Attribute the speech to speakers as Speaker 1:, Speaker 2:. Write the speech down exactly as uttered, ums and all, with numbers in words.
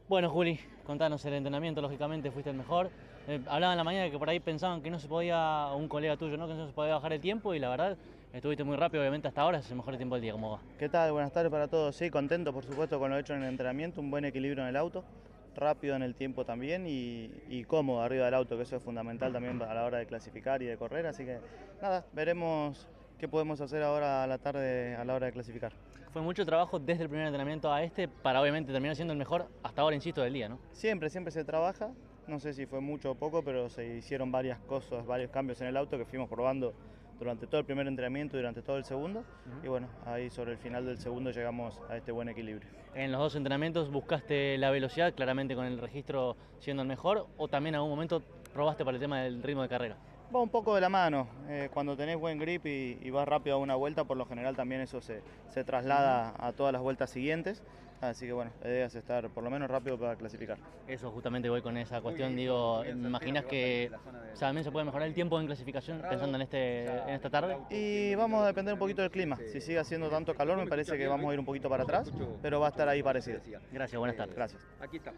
Speaker 1: Bueno, Juli, contanos el entrenamiento, lógicamente fuiste el mejor. Eh, hablaba en la mañana que por ahí pensaban que no se podía, un colega tuyo, ¿no? Que no se podía bajar el tiempo y la verdad estuviste muy rápido, obviamente hasta ahora es el mejor tiempo del día, ¿cómo va?
Speaker 2: ¿Qué tal? Buenas tardes para todos. Sí, contento por supuesto con lo hecho en el entrenamiento, un buen equilibrio en el auto, rápido en el tiempo también y, y cómodo arriba del auto, que eso es fundamental también a la hora de clasificar y de correr. Así que nada, veremos qué podemos hacer ahora a la tarde a la hora de clasificar.
Speaker 1: Fue mucho trabajo desde el primer entrenamiento a este para obviamente terminar siendo el mejor hasta ahora, insisto, del día, ¿no?
Speaker 2: Siempre, siempre se trabaja, no sé si fue mucho o poco, pero se hicieron varias cosas, varios cambios en el auto que fuimos probando durante todo el primer entrenamiento y durante todo el segundo. Uh-huh. Y bueno, ahí sobre el final del segundo llegamos a este buen equilibrio.
Speaker 1: En los dos entrenamientos buscaste la velocidad, claramente con el registro siendo el mejor, o también en algún momento probaste para el tema del ritmo de carrera.
Speaker 2: Va un poco de la mano, eh, cuando tenés buen grip y, y vas rápido a una vuelta, por lo general también eso se, se traslada a todas las vueltas siguientes, así que bueno, la idea es estar por lo menos rápido para clasificar.
Speaker 1: Eso justamente voy con esa cuestión, digo, ¿me imaginas que o sea, también se puede mejorar el tiempo en clasificación pensando en, este, en esta tarde?
Speaker 2: Y vamos a depender un poquito del clima, si sigue haciendo tanto calor me parece que vamos a ir un poquito para atrás, pero va a estar ahí parecido.
Speaker 1: Gracias, buenas tardes.
Speaker 2: Gracias.